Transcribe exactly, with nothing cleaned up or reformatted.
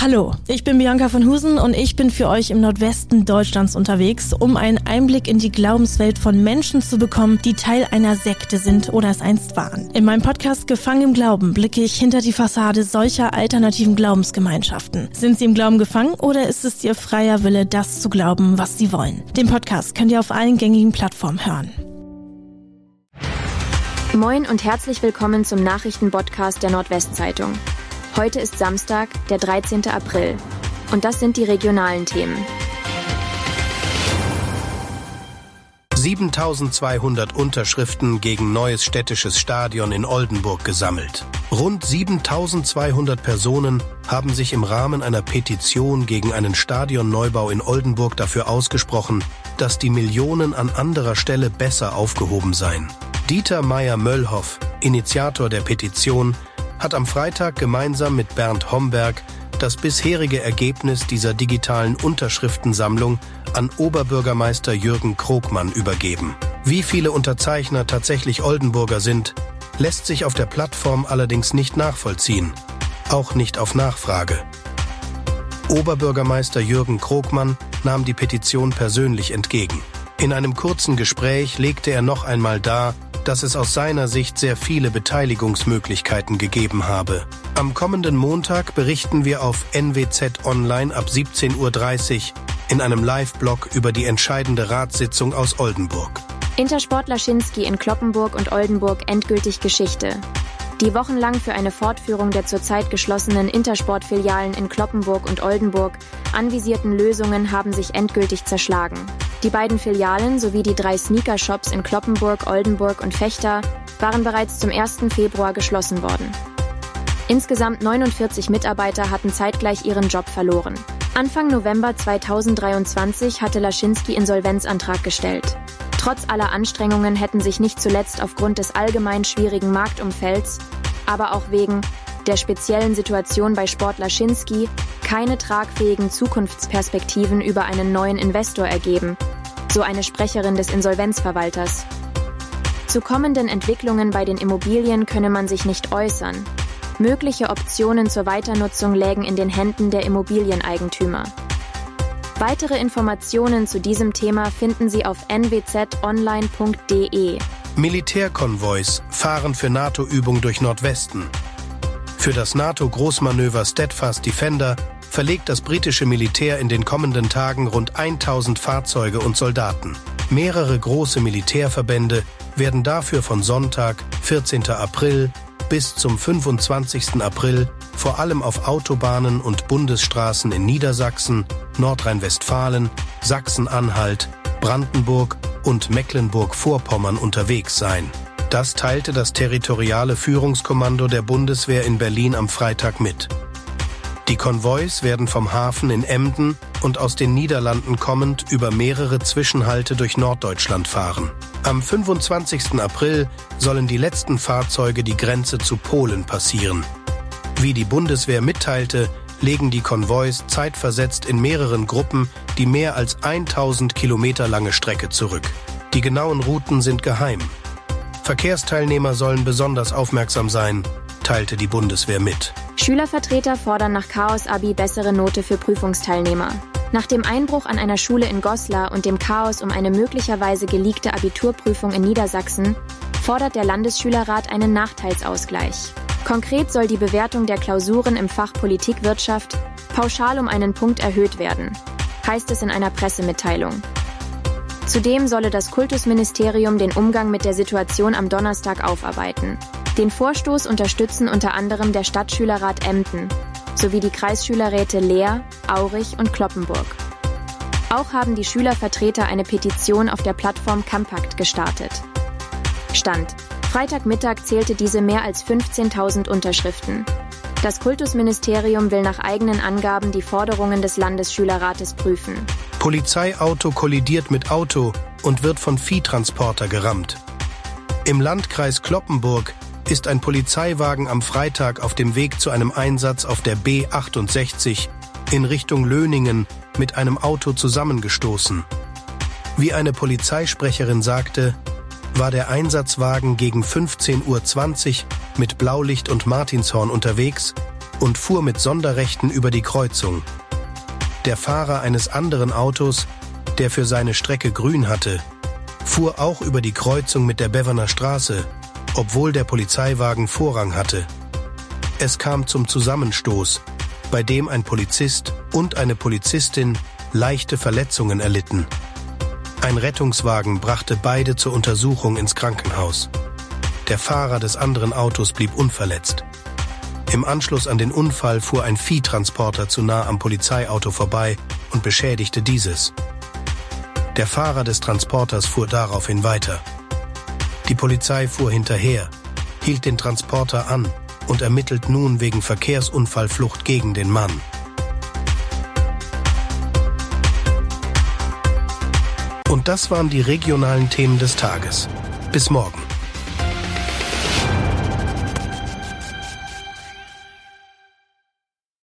Hallo, ich bin Bianca von Husen und ich bin für euch im Nordwesten Deutschlands unterwegs, um einen Einblick in die Glaubenswelt von Menschen zu bekommen, die Teil einer Sekte sind oder es einst waren. In meinem Podcast Gefangen im Glauben blicke ich hinter die Fassade solcher alternativen Glaubensgemeinschaften. Sind sie im Glauben gefangen oder ist es ihr freier Wille, das zu glauben, was sie wollen? Den Podcast könnt ihr auf allen gängigen Plattformen hören. Moin und herzlich willkommen zum Nachrichtenpodcast der Nordwestzeitung. Heute ist Samstag, der dreizehnten April. Und das sind die regionalen Themen. siebentausendzweihundert Unterschriften gegen neues städtisches Stadion in Oldenburg gesammelt. Rund siebentausendzweihundert Personen haben sich im Rahmen einer Petition gegen einen Stadionneubau in Oldenburg dafür ausgesprochen, dass die Millionen an anderer Stelle besser aufgehoben seien. Dieter Meyer-Möllhoff, Initiator der Petition, hat am Freitag gemeinsam mit Bernd Homberg das bisherige Ergebnis dieser digitalen Unterschriftensammlung an Oberbürgermeister Jürgen Krogmann übergeben. Wie viele Unterzeichner tatsächlich Oldenburger sind, lässt sich auf der Plattform allerdings nicht nachvollziehen, auch nicht auf Nachfrage. Oberbürgermeister Jürgen Krogmann nahm die Petition persönlich entgegen. In einem kurzen Gespräch legte er noch einmal dar, dass es aus seiner Sicht sehr viele Beteiligungsmöglichkeiten gegeben habe. Am kommenden Montag berichten wir auf N W Z Online ab siebzehn Uhr dreißig in einem Live-Blog über die entscheidende Ratssitzung aus Oldenburg. Intersport Laschinski in Cloppenburg und Oldenburg endgültig Geschichte. Die wochenlang für eine Fortführung der zurzeit geschlossenen Intersport-Filialen in Cloppenburg und Oldenburg anvisierten Lösungen haben sich endgültig zerschlagen. Die beiden Filialen sowie die drei Sneaker-Shops in Cloppenburg, Oldenburg und Vechta waren bereits zum ersten Februar geschlossen worden. Insgesamt neunundvierzig Mitarbeiter hatten zeitgleich ihren Job verloren. Anfang November zweitausenddreiundzwanzig hatte Laschinski Insolvenzantrag gestellt. Trotz aller Anstrengungen hätten sich nicht zuletzt aufgrund des allgemein schwierigen Marktumfelds, aber auch wegen der speziellen Situation bei Sport Laschinski keine tragfähigen Zukunftsperspektiven über einen neuen Investor ergeben, so eine Sprecherin des Insolvenzverwalters. Zu kommenden Entwicklungen bei den Immobilien könne man sich nicht äußern. Mögliche Optionen zur Weiternutzung lägen in den Händen der Immobilieneigentümer. Weitere Informationen zu diesem Thema finden Sie auf n w z online punkt d e. Militärkonvois fahren für NATO-Übung durch Nordwesten. Für das NATO-Großmanöver Steadfast Defender verlegt das britische Militär in den kommenden Tagen rund tausend Fahrzeuge und Soldaten. Mehrere große Militärverbände werden dafür von Sonntag, vierzehnten April, bis zum fünfundzwanzigsten April vor allem auf Autobahnen und Bundesstraßen in Niedersachsen, Nordrhein-Westfalen, Sachsen-Anhalt, Brandenburg und Mecklenburg-Vorpommern unterwegs sein. Das teilte das territoriale Führungskommando der Bundeswehr in Berlin am Freitag mit. Die Konvois werden vom Hafen in Emden und aus den Niederlanden kommend über mehrere Zwischenhalte durch Norddeutschland fahren. Am fünfundzwanzigsten April sollen die letzten Fahrzeuge die Grenze zu Polen passieren. Wie die Bundeswehr mitteilte, legen die Konvois zeitversetzt in mehreren Gruppen die mehr als tausend Kilometer lange Strecke zurück. Die genauen Routen sind geheim. Verkehrsteilnehmer sollen besonders aufmerksam sein, teilte die Bundeswehr mit. Schülervertreter fordern nach Chaos-Abi bessere Note für Prüfungsteilnehmer. Nach dem Einbruch an einer Schule in Goslar und dem Chaos um eine möglicherweise geleakte Abiturprüfung in Niedersachsen fordert der Landesschülerrat einen Nachteilsausgleich. Konkret soll die Bewertung der Klausuren im Fach Politik-Wirtschaft pauschal um einen Punkt erhöht werden, heißt es in einer Pressemitteilung. Zudem solle das Kultusministerium den Umgang mit der Situation am Donnerstag aufarbeiten. Den Vorstoß unterstützen unter anderem der Stadtschülerrat Emden sowie die Kreisschülerräte Leer, Aurich und Cloppenburg. Auch haben die Schülervertreter eine Petition auf der Plattform Campakt gestartet. Stand: Freitagmittag zählte diese mehr als fünfzehntausend Unterschriften. Das Kultusministerium will nach eigenen Angaben die Forderungen des Landesschülerrates prüfen. Polizeiauto kollidiert mit Auto und wird von Viehtransporter gerammt. Im Landkreis Cloppenburg ist ein Polizeiwagen am Freitag auf dem Weg zu einem Einsatz auf der B achtundsechzig in Richtung Löningen mit einem Auto zusammengestoßen. Wie eine Polizeisprecherin sagte, war der Einsatzwagen gegen fünfzehn Uhr zwanzig mit Blaulicht und Martinshorn unterwegs, und fuhr mit Sonderrechten über die Kreuzung. Der Fahrer eines anderen Autos, der für seine Strecke grün hatte, fuhr auch über die Kreuzung mit der Beverner Straße, obwohl der Polizeiwagen Vorrang hatte. Es kam zum Zusammenstoß, bei dem ein Polizist und eine Polizistin leichte Verletzungen erlitten. Ein Rettungswagen brachte beide zur Untersuchung ins Krankenhaus. Der Fahrer des anderen Autos blieb unverletzt. Im Anschluss an den Unfall fuhr ein Viehtransporter zu nah am Polizeiauto vorbei und beschädigte dieses. Der Fahrer des Transporters fuhr daraufhin weiter. Die Polizei fuhr hinterher, hielt den Transporter an und ermittelt nun wegen Verkehrsunfallflucht gegen den Mann. Und das waren die regionalen Themen des Tages. Bis morgen.